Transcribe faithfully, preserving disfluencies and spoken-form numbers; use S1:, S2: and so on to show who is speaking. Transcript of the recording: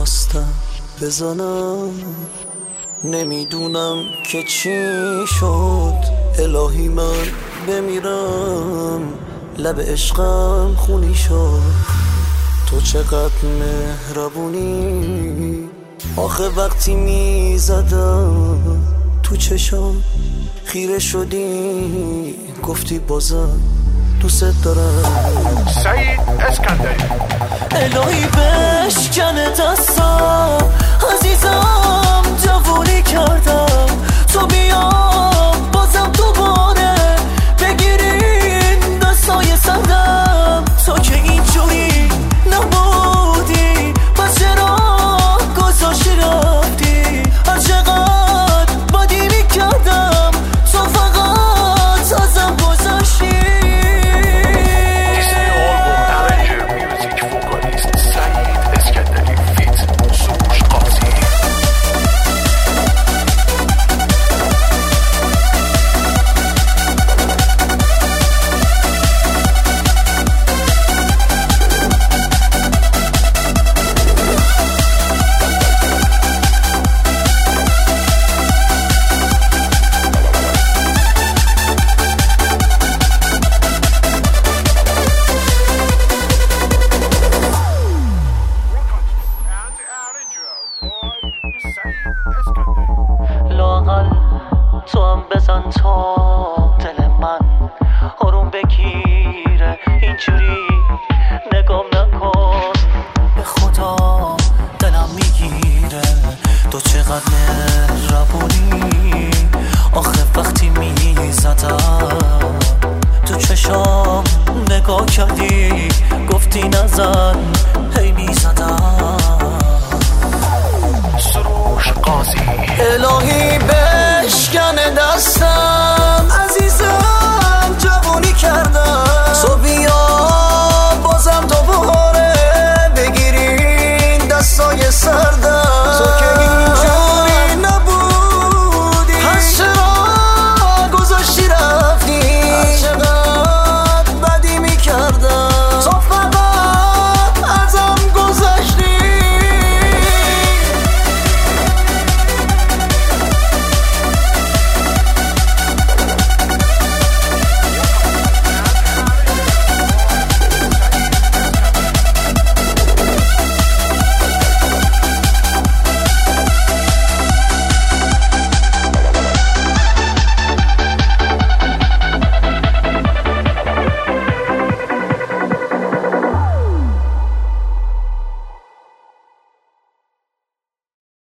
S1: میخواستم بزنم، نمیدونم که چی شد. الهی من بمیرم، لب عشقم خونی شد. تو چقدر مهربونی، آخه وقتی میزدم تو چشم خیره شدی، گفتی بازم دوست دارم.
S2: سعید اسکندری.
S1: الهی بشکنه دستم عزیزم، جوونی کردم تو بیام بازم دوباره بگیرین دستای سردم. تو که اینجوری نبودی پس چرا گذاشتی رفتی؟ هر چقدر بدی میکردم تو فقط ازم گذاشتی. لااقل تو هم بزن تا دل من آروم بگیره، اینجوری نگام نکن به خدا دلم میگیره. تو چقدر مهربونی، آخه وقتی میزدم تو چشام نگاه کردی، گفتی نزن